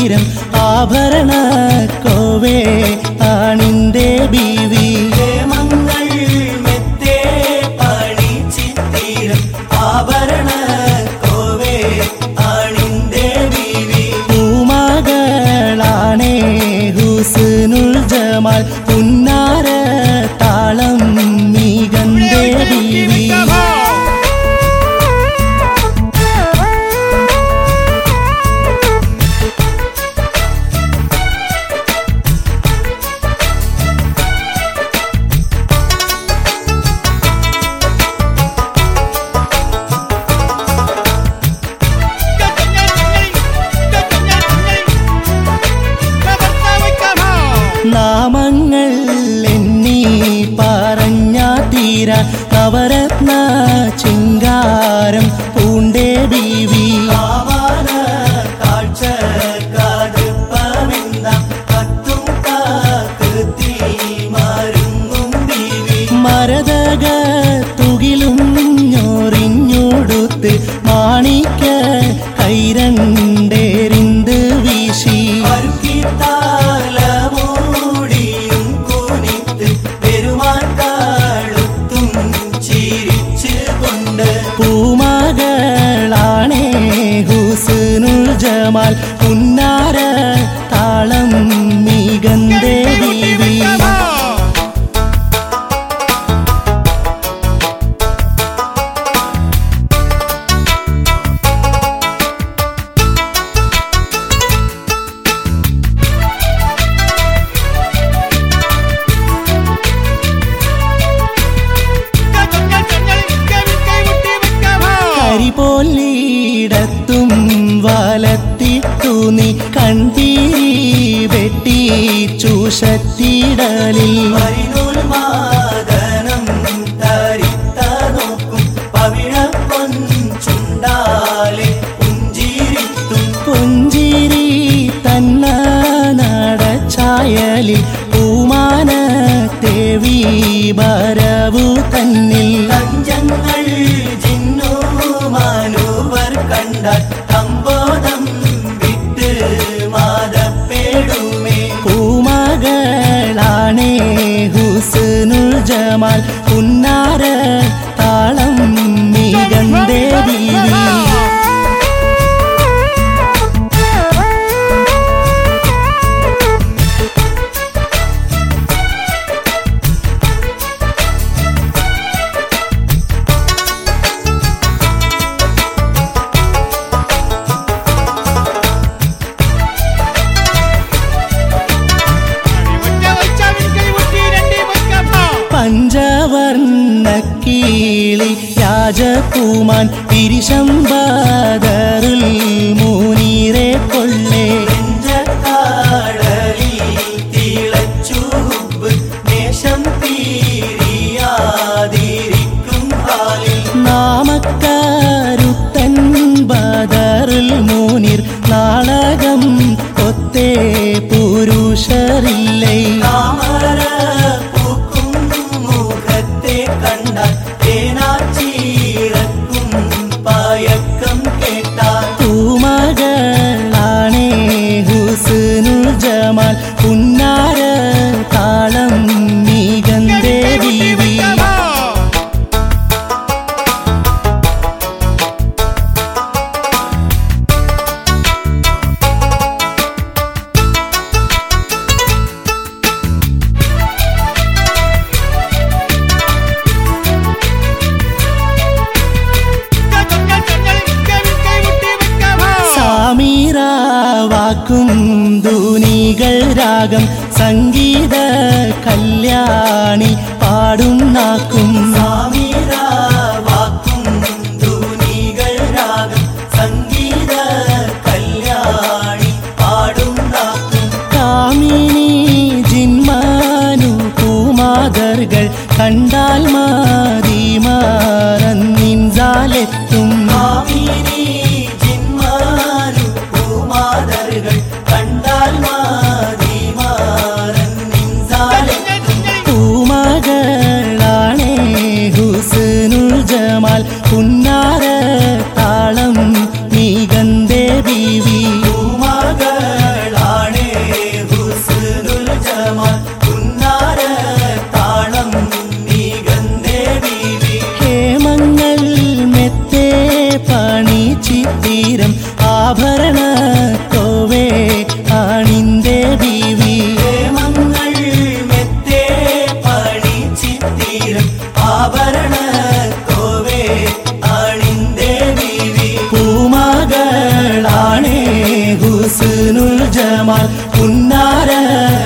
ചിത്തിരം ആഭരണ കോവേ ആണിന്റെ ബീവി മങ്ങൾ മെത്തേ പണി ചിത്തിരം ആഭരണ കോവേ ആണിന്റെ ബീവി പൂമകളാണേ ഹുസ്നുൽ ജമാൽ പുന്നാര താളം മികന്തേ ബീവി നാമങ്ങൾ എണ്ണി പറഞ്ഞ തീര നവരത്ന ചിങ്കാരം പൂണ്ടേ ബീവി ആവാന കാഴ്ച കാതുപ്പമെന്ന കത്തും കാത്തി മരുങ്ങും ബീവി മരതക തുകിലും ഞൊറിഞ്ഞൊടുത്ത് മാണിക്ക കൈരണ്ടേരിന്ത് വീശി പൂമകളാണേ ഹുസ്നുൽ ജമാൽ പുന്നാര താളം മികന്തേ ബീവി ിടത്തും വലത്തിട്ടു നീ കൺതീരി വെട്ടി ചൂഷത്തിടലിൽ മാദനം തരിത്ത നോക്കും പവിഴപ്പൊഞ്ചുണ്ടാലെ പുഞ്ചിരിത്തും പുഞ്ചിരി തന്ന നടച്ചായലിൽ പൂമാന തേവി വരവു തന്നിൽ തഞ്ചങ്ങൾ ജിന്നുമാനുവർ കണ്ടാൽ കമ്പോദം വിട്ട് മാതപ്പേടുമേ പൂമകളാണേ ഹുസ്നുൽ ജമാൽ പുന്നാര താളം മികന്തേ ബീവി പഞ്ചവർണ്ണ കീളി രാജകുമാൻ പിരിശംബാദറുൽ മൂനീരെ കൊള്ളേ തിളച്ചു നേശം തീരിയാതിരിക്കും കാലിൽ നാമക്കാരുത്തൻ ബദറുൽ മൂനിർ നാളകം ഒത്തേ പുരുഷരില്ലേ പൂമകളാണേ ഹുസ്നുൽ ജമാൽ പുന്നാര താളം മികന്തേ ബീവി വാക്കും ധൂനികൾ രാഗം സംഗീത കല്യാണി പാടും നാക്കും വാക്കും ധൂനികൾ രാഗം സംഗീത കല്യാണി പാടും നാക്കും കാമിനി ജിന്മാനു പൂമാതർകൾ കണ്ടാൽ മാതി മാറന്നിൻസാലെത്തും കണ്ടാൽ മാതി മാറൻ പൂമകളാണേ ഹുസ്നുൽ ജമാൽ പുന്നാര താളം മികന്തേ ബീവി പൂമകൾ ഹുസ്നുൽ ജമാൽ പുന്നാര